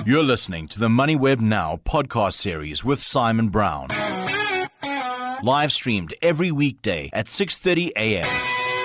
You're listening to the MoneyWeb Now podcast series with Simon Brown. Live streamed every weekday at 6:30 a.m.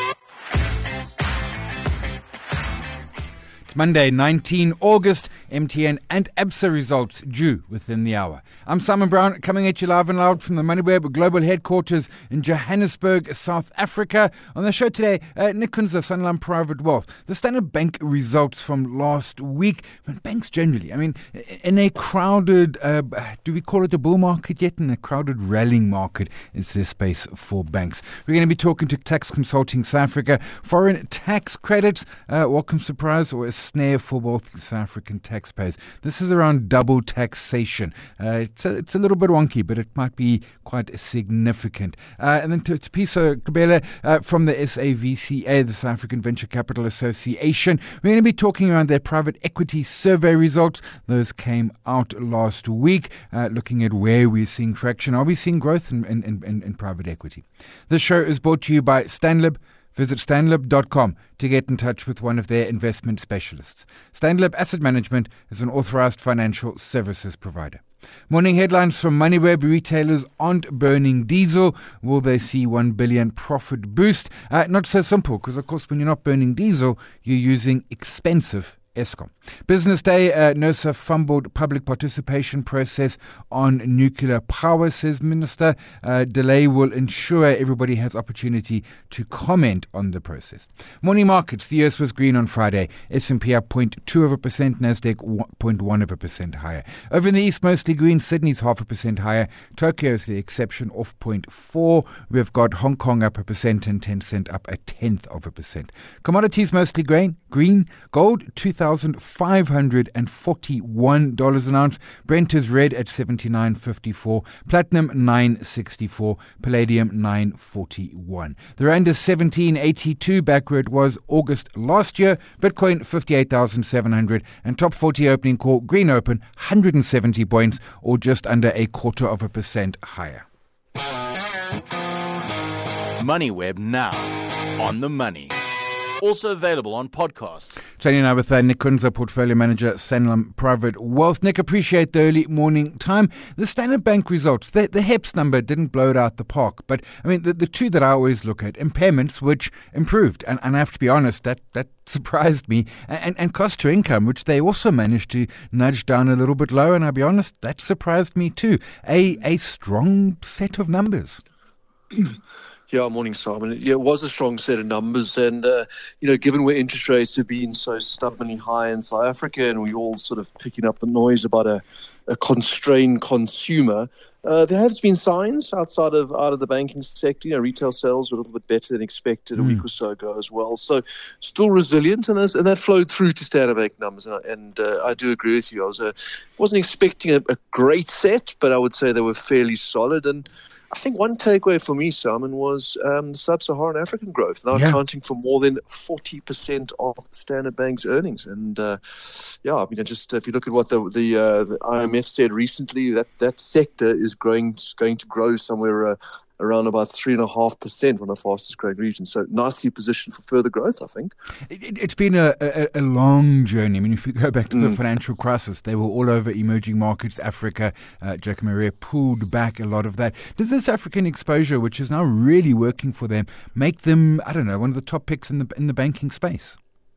It's Monday, 19 August. MTN and ABSA results due within the hour. I'm Simon Brown, coming at you live and loud from the MoneyWeb global headquarters in Johannesburg, South Africa. On the show today, Nick Kunze of Sanlam Private Wealth. The Standard Bank results from last week. But banks generally, in a crowded, do we call it a bull market yet? In a crowded rallying market is the space for banks. We're going to be talking to Tax Consulting South Africa. Foreign tax credits, welcome surprise or a snare for both South African taxpayers. This is around double taxation. It's a little bit wonky, but it might be quite significant. And then to Piso Kabela from the SAVCA, the South African Venture Capital Association. We're going to be talking around their private equity survey results. Those came out last week, looking at where we're seeing traction. Are we seeing growth in private equity? This show is brought to you by Stanlib. Visit stanlib.com to get in touch with one of their investment specialists. Stanlib Asset Management is an authorized financial services provider. Morning headlines from MoneyWeb. Retailers aren't burning diesel. Will they see 1 billion profit boost? Not so simple, because of course when you're not burning diesel, you're using expensive Eskom. Business Day, NERSA fumbled public participation process on nuclear power, says Minister. Delay will ensure everybody has opportunity to comment on the process. Morning markets, the US was green on Friday. S&P up 0.2%, Nasdaq 0.1% higher. Over in the east, mostly green. Sydney's 0.5% higher. Tokyo is the exception, off 0.4. We've got Hong Kong up 1% and Tencent up 0.1%. Commodities mostly green. Gold, $2,541 an ounce. Brent is red at $79.54. Platinum $9.64. Palladium $9.41. The rand is 17.82, back where it was August last year. Bitcoin 58,700, and top 40 opening call green open 170 points, or just under 0.25% higher. MoneyWeb Now, on the money. Also available on podcast. Chatting now with Nick Kunze, Portfolio Manager, Sanlam Private Wealth. Nick, appreciate the early morning time. The Standard Bank results, the HEPS number didn't blow it out the park. But, the two that I always look at, impairments, which improved. And I have to be honest, that surprised me. And cost to income, which they also managed to nudge down a little bit lower. And I'll be honest, that surprised me too. A strong set of numbers. Yeah, morning, Simon. Yeah, it was a strong set of numbers. And, given where interest rates have been so stubbornly high in South Africa, and we all sort of picking up the noise about a constrained consumer, there has been signs out of the banking sector. Retail sales were a little bit better than expected a week or so ago as well. So still resilient, and that flowed through to Standard Bank numbers. And I do agree with you. I wasn't expecting a great set, but I would say they were fairly solid. And I think one takeaway for me, Simon, was the sub-Saharan African growth, now accounting for more than 40% of Standard Bank's earnings. And just if you look at what the IMF said recently, that sector is going to grow somewhere around about 3.5%, one of the fastest growing regions. So nicely positioned for further growth, I think. It's been a long journey. If we go back to the financial crisis, they were all over emerging markets, Africa. Jacob Maria pulled back a lot of that. Does this African exposure, which is now really working for them, make them, one of the top picks in the banking space?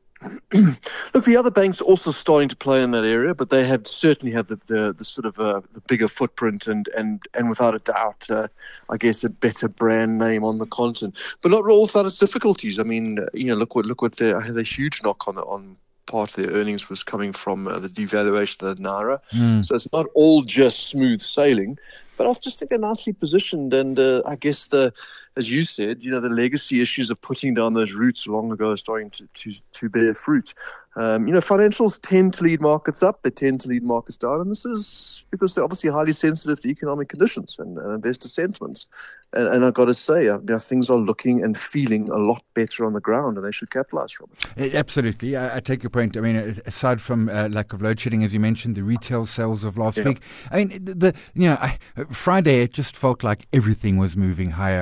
Look, the other banks are also starting to play in that area, but they certainly have the sort of the bigger footprint and without a doubt, I guess, a better brand name on the continent. But not all without its difficulties. Look what they had a huge knock on part of their earnings was coming from the devaluation of the Naira. So it's not all just smooth sailing. But I just think they're nicely positioned, and I guess as you said, the legacy issues of putting down those roots long ago are starting to bear fruit. Financials tend to lead markets up, they tend to lead markets down, and this is because they're obviously highly sensitive to economic conditions and investor sentiments. And I've got to say, things are looking and feeling a lot better on the ground, and they should capitalize from it. Absolutely. I take your point. Aside from lack of load shedding, as you mentioned, the retail sales of last week, Friday, it just felt like everything was moving higher on our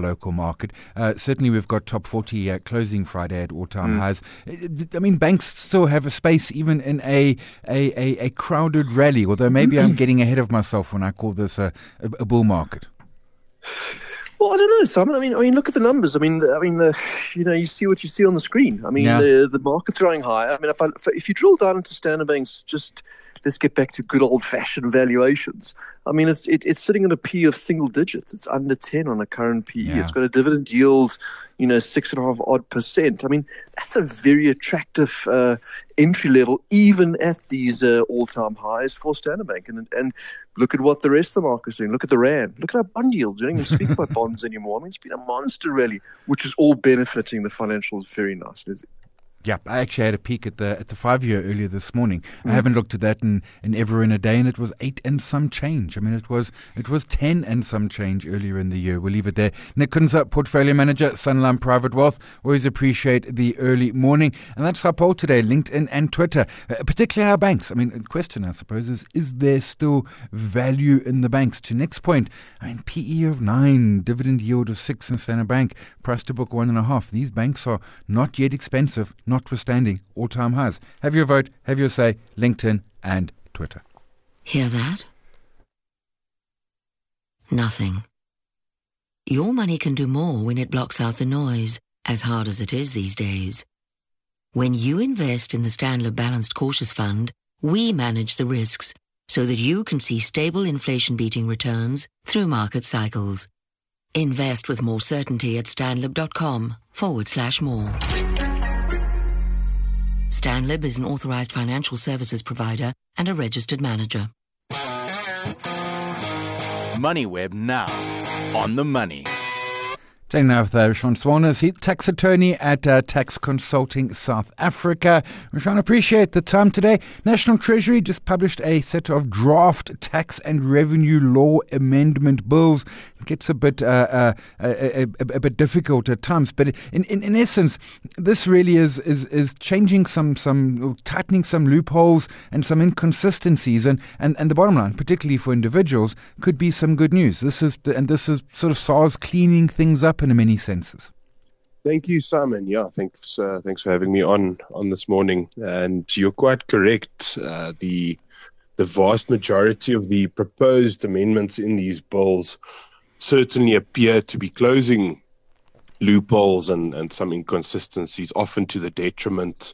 local market. Certainly we've got top 40 closing Friday at all-time highs. I mean, banks still have a space even in a crowded rally, although maybe I'm getting ahead of myself when I call this a bull market. Well, I don't know, Simon. I mean, look at the numbers. You see what you see on the screen. I mean, the market's running higher. I mean, if you drill down into Standard Bank's, just let's get back to good old-fashioned valuations. I mean, it's sitting at a P of single digits. It's under 10 on a current PE. Yeah. It's got a dividend yield, 6.5% odd. I mean, that's a very attractive entry level, even at these all-time highs for Standard Bank. And look at what the rest of the market's doing. Look at the rand. Look at our bond yield. You don't even speak about bonds anymore. I mean, it's been a monster rally, which is all benefiting the financials very nicely. Yeah, I actually had a peek at the 5-year earlier this morning. I haven't looked at that in ever in a day, and it was 8 and some change. I mean, it was 10 and some change earlier in the year. We'll leave it there. Nick Kunza, Portfolio Manager, Sanlam Private Wealth. Always appreciate the early morning. And that's our poll today, LinkedIn and Twitter, particularly our banks. I mean, the question, I suppose, is there still value in the banks? To Nick's point, I mean, PE of 9, dividend yield of 6 in Standard Bank, price to book 1.5. These banks are not yet expensive, notwithstanding all-time highs. Have your vote, have your say, LinkedIn and Twitter. Hear that? Nothing. Your money can do more when it blocks out the noise, as hard as it is these days. When you invest in the Stanlib Balanced Cautious Fund, we manage the risks so that you can see stable inflation-beating returns through market cycles. Invest with more certainty at stanlib.com/more. Stanlib is an authorized financial services provider and a registered manager. MoneyWeb now on the money. Chatting now with Rashawn Swaner, tax attorney at Tax Consulting South Africa. Rashawn, appreciate the time today. National Treasury just published a set of draft tax and revenue law amendment bills. It gets a bit difficult at times, but in essence, this really is changing tightening some loopholes and some inconsistencies, and the bottom line, particularly for individuals, could be some good news. This is sort of SARS cleaning things up in many senses. Thank you, Simon. Yeah, thanks for having me on this morning. And you're quite correct. The vast majority of the proposed amendments in these bills certainly appear to be closing loopholes and some inconsistencies, often to the detriment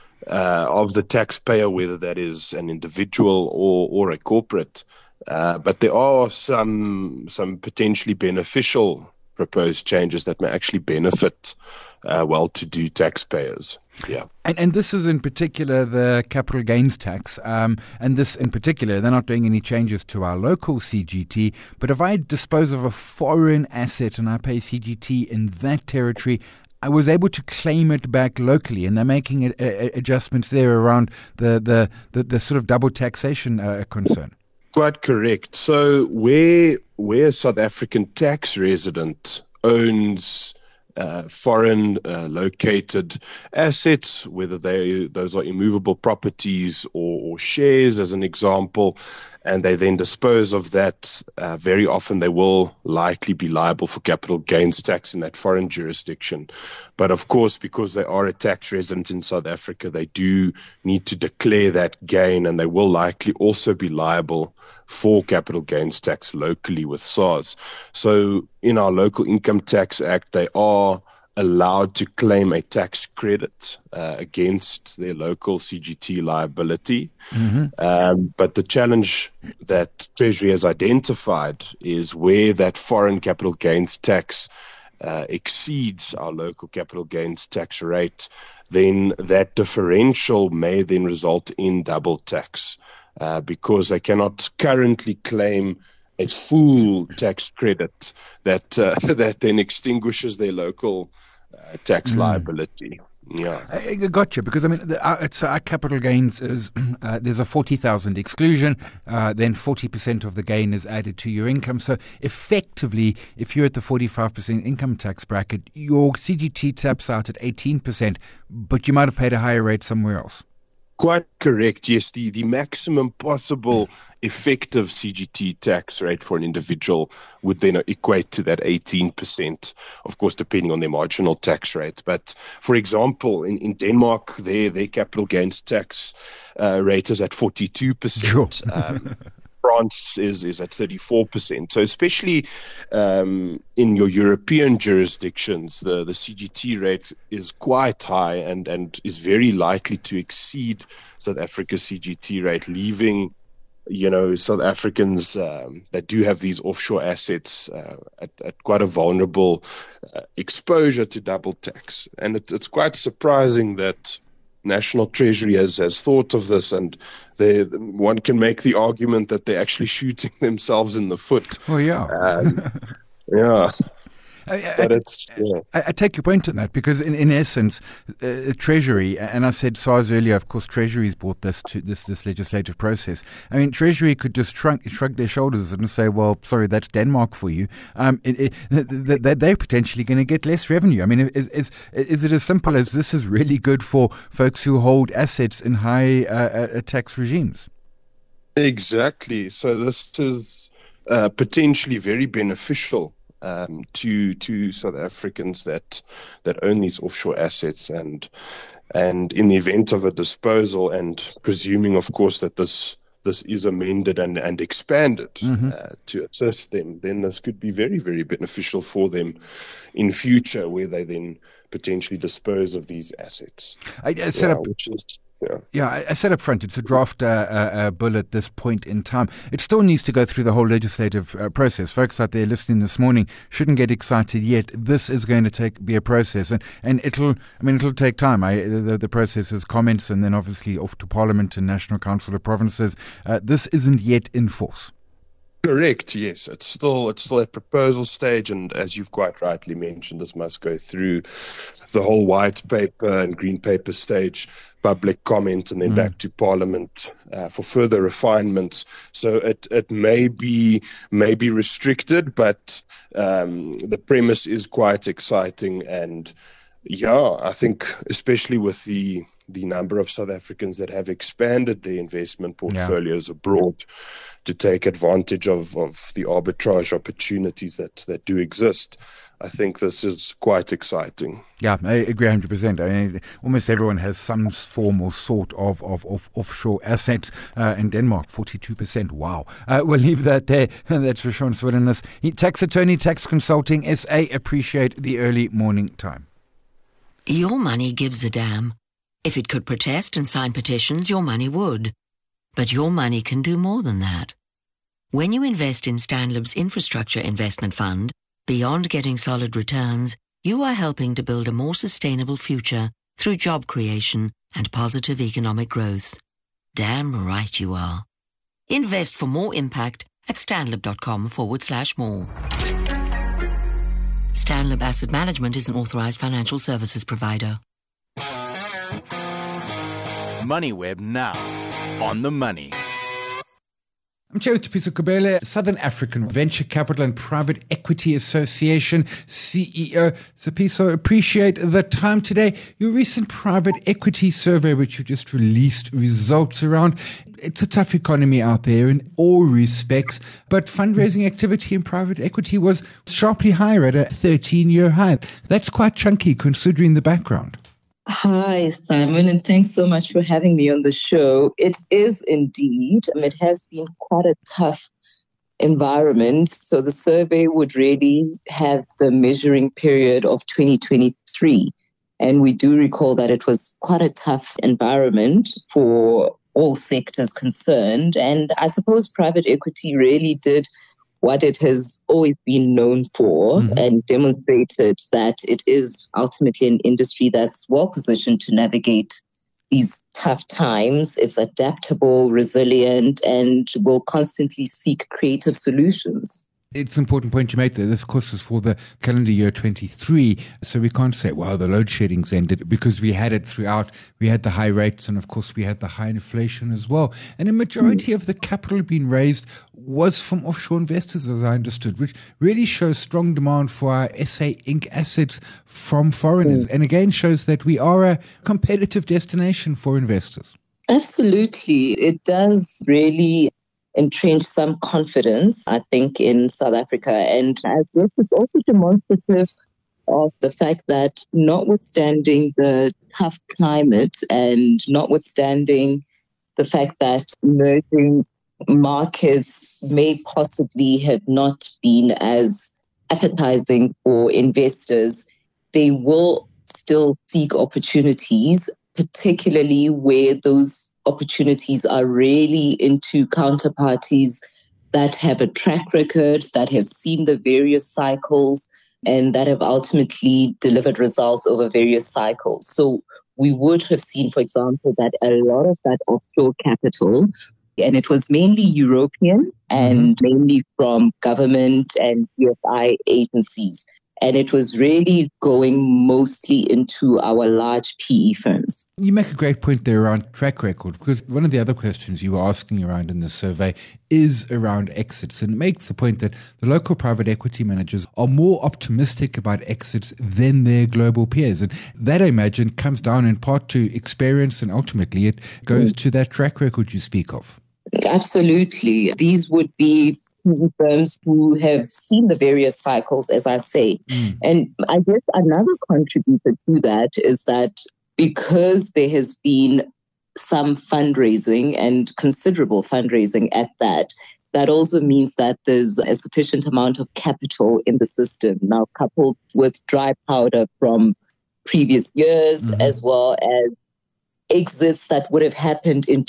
of the taxpayer, whether that is an individual or a corporate. But there are some potentially beneficial proposed changes that may actually benefit well-to-do taxpayers. Yeah. And this is in particular the capital gains tax. And this in particular, they're not doing any changes to our local CGT. But if I dispose of a foreign asset and I pay CGT in that territory, I was able to claim it back locally, and they're making adjustments there around the sort of double taxation concern. Quite correct. So where a South African tax resident owns foreign located assets, whether those are immovable properties or shares, as an example, and they then dispose of that, very often they will likely be liable for capital gains tax in that foreign jurisdiction. But of course, because they are a tax resident in South Africa, they do need to declare that gain, and they will likely also be liable for capital gains tax locally with SARS. So in our Local Income Tax Act, they are allowed to claim a tax credit against their local CGT liability. Mm-hmm. But the challenge that Treasury has identified is where that foreign capital gains tax exceeds our local capital gains tax rate, then that differential may then result in double tax because they cannot currently claim a full tax credit that then extinguishes their local tax liability. Yeah, I got you, because I mean, our capital gains is there's a 40,000 exclusion, then 40% of the gain is added to your income. So effectively, if you're at the 45% income tax bracket, your CGT taps out at 18%, but you might have paid a higher rate somewhere else. Quite correct. Yes, the maximum possible effective CGT tax rate for an individual would then equate to that 18%, of course, depending on their marginal tax rate. But, for example, in Denmark, their capital gains tax rate is at 42%. Sure. France is at 34%. So especially in your European jurisdictions, the CGT rate is quite high and is very likely to exceed South Africa's CGT rate, leaving South Africans that do have these offshore assets at quite a vulnerable exposure to double tax. And it's quite surprising that National Treasury has thought of this, and one can make the argument that they're actually shooting themselves in the foot. Oh, yeah. Yeah. I take your point on that, because in essence, Treasury, and I said SARS earlier, of course, Treasury's brought this to this legislative process. I mean, Treasury could just shrug their shoulders and say, well, sorry, that's Denmark for you. They're potentially going to get less revenue. I mean, is it as simple as this is really good for folks who hold assets in high tax regimes? Exactly. So this is potentially very beneficial to South Africans that own these offshore assets, and in the event of a disposal, and presuming, of course, that this is amended and expanded to assist them, then this could be very, very beneficial for them in future, where they then potentially dispose of these assets. I said up front, it's a draft bill at this point in time. It still needs to go through the whole legislative process. Folks out there listening this morning shouldn't get excited yet. This is going to be a process, and it'll take time. The process is comments, and then obviously off to Parliament and National Council of Provinces. This isn't yet in force. Correct. Yes, it's still at proposal stage, and as you've quite rightly mentioned, this must go through the whole white paper and green paper stage, public comment, and then back to Parliament for further refinements. So it may be restricted, but the premise is quite exciting, and I think especially with the number of South Africans that have expanded their investment portfolios abroad to take advantage of the arbitrage opportunities that do exist. I think this is quite exciting. Yeah, I agree 100%. I mean, almost everyone has some form or sort of offshore assets. In Denmark, 42%. Wow. We'll leave that there. That's for Sean Swillinus. Tax attorney, tax consulting, SA. Appreciate the early morning time. Your money gives a damn. If it could protest and sign petitions, your money would. But your money can do more than that. When you invest in Stanlib's Infrastructure Investment Fund, beyond getting solid returns, you are helping to build a more sustainable future through job creation and positive economic growth. Damn right you are. Invest for more impact at stanlib.com/more. Stanlib Asset Management is an authorized financial services provider. MoneyWeb now, on the money. I'm Chair Thapiso Kubele, Southern African Venture Capital and Private Equity Association CEO. Thapiso, appreciate the time today. Your recent private equity survey, which you just released results around, it's a tough economy out there in all respects, but fundraising activity in private equity was sharply higher at a 13-year high. That's quite chunky considering the background. Hi, Simon, and thanks so much for having me on the show. It is indeed. It has been quite a tough environment. So the survey would really have the measuring period of 2023. And we do recall that it was quite a tough environment for all sectors concerned. And I suppose private equity really did what it has always been known for and demonstrated that it is ultimately an industry that's well positioned to navigate these tough times. It's adaptable, resilient, and will constantly seek creative solutions. It's an important point you made there. This, of course, is for the calendar year 23. So we can't say, well, the load shedding's ended, because we had it throughout. We had the high rates, and of course we had the high inflation as well. And a majority of the capital being raised was from offshore investors, as I understood, which really shows strong demand for our SA Inc. assets from foreigners. And again, shows that we are a competitive destination for investors. Absolutely. It does really entrench some confidence, I think, in South Africa. And I guess it's also demonstrative of the fact that notwithstanding the tough climate and notwithstanding the fact that emerging markets may possibly have not been as appetizing for investors, they will still seek opportunities, particularly where those opportunities are really into counterparties that have a track record, that have seen the various cycles, and that have ultimately delivered results over various cycles. So we would have seen, for example, that a lot of that offshore capital, and it was mainly European and mainly from government and DFI agencies. And it was really going mostly into our large PE firms. You make a great point there around track record, because one of the other questions you were asking around in the survey is around exits. And it makes the point that the local private equity managers are more optimistic about exits than their global peers. And that, I imagine, comes down in part to experience, and ultimately it goes to that track record you speak of. Absolutely. These would be firms who have seen the various cycles, as I say. And I guess another contributor to that is that because there has been some fundraising and considerable fundraising at that, that also means that there's a sufficient amount of capital in the system now, coupled with dry powder from previous years, as well as exits that would have happened in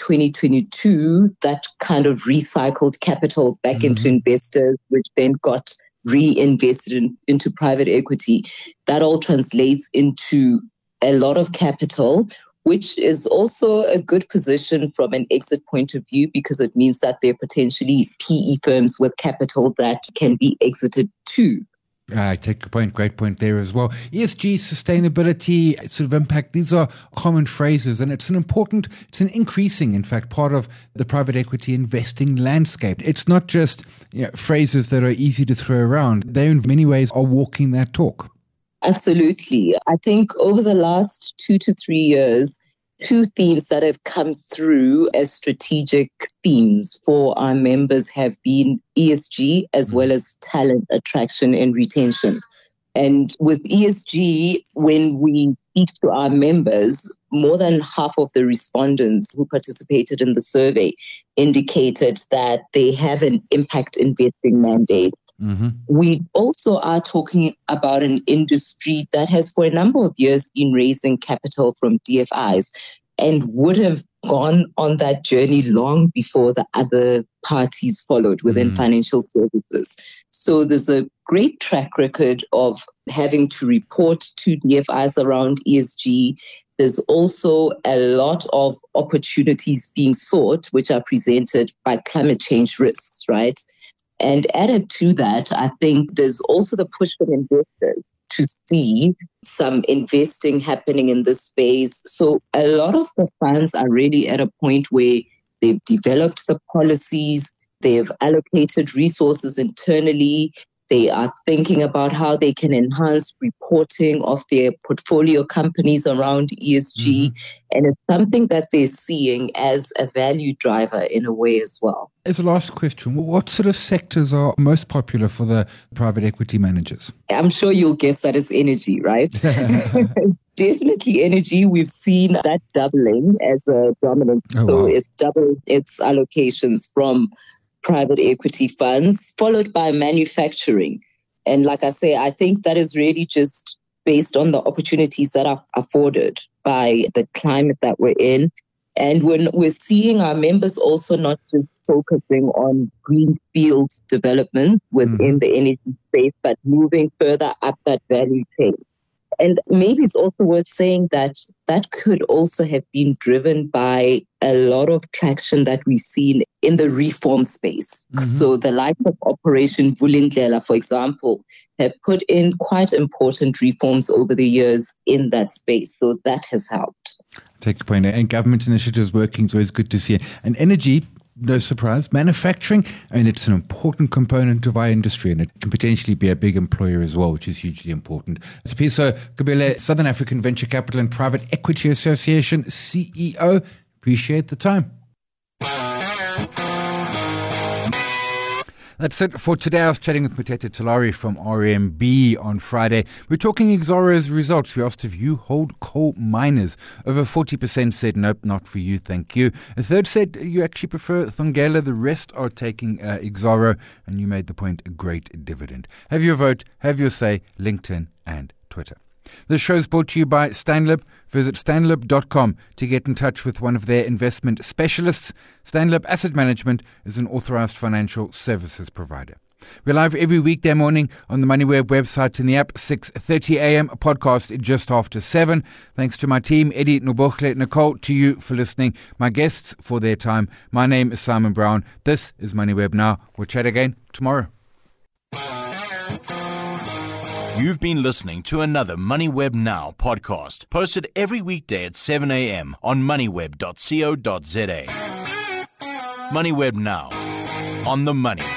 2022 that kind of recycled capital back into investors, which then got reinvested into private equity. That all translates into a lot of capital, which is also a good position from an exit point of view, because it means that there are potentially PE firms with capital that can be exited too. I take your point. Great point there as well. ESG, sustainability, sort of impact, these are common phrases, and it's an increasing, in fact, part of the private equity investing landscape. It's not just phrases that are easy to throw around. They, in many ways, are walking that talk. Absolutely. I think over the last 2 to 3 years, two themes that have come through as strategic themes for our members have been ESG as well as talent attraction and retention. And with ESG, when we speak to our members, more than half of the respondents who participated in the survey indicated that they have an impact investing mandate. We also are talking about an industry that has for a number of years been raising capital from DFIs and would have gone on that journey long before the other parties followed within financial services. So there's a great track record of having to report to DFIs around ESG. There's also a lot of opportunities being sought, which are presented by climate change risks, right? And added to that, I think there's also the push from investors to see some investing happening in this space. So a lot of the funds are really at a point where they've developed the policies, they've allocated resources internally, they are thinking about how they can enhance reporting of their portfolio companies around ESG. And it's something that they're seeing as a value driver in a way as well. As a last question, what sort of sectors are most popular for the private equity managers? I'm sure you'll guess that it's energy, right? Definitely energy. We've seen that doubling as a dominant. It's doubled its allocations from private equity funds, followed by manufacturing. And like I say, I think that is really just based on the opportunities that are afforded by the climate that we're in. And when we're seeing our members also not just focusing on greenfield development within the energy space, but moving further up that value chain. And maybe it's also worth saying that that could also have been driven by a lot of traction that we've seen in the reform space. So the likes of Operation Vulindlela, for example, have put in quite important reforms over the years in that space. So that has helped. Take a point. And government initiatives working is always good to see. And energy, no surprise. Manufacturing, I mean, it's an important component of our industry, and it can potentially be a big employer as well, which is hugely important. Sipiso Gqubele, Southern African Venture Capital and Private Equity Association CEO. Appreciate the time. That's it for today. I was chatting with Mutete Talari from RMB on Friday. We're talking Exxaro's results. We asked if you hold coal miners. Over 40% said nope, not for you, thank you. A third said you actually prefer Thungela. The rest are taking Exxaro, and you made the point, a great dividend. Have your vote, have your say, LinkedIn and Twitter. This show is brought to you by Stanlib. Visit stanlib.com to get in touch with one of their investment specialists. Stanlib Asset Management is an authorized financial services provider. We're live every weekday morning on the MoneyWeb website and the app, 6:30 a.m. A podcast just after 7. Thanks to my team, Eddie, Nobokle, Nicole, to you for listening, my guests for their time. My name is Simon Brown. This is MoneyWeb Now. We'll chat again tomorrow. You've been listening to another MoneyWeb Now podcast, posted every weekday at 7 a.m. on moneyweb.co.za. MoneyWeb Now, on the money.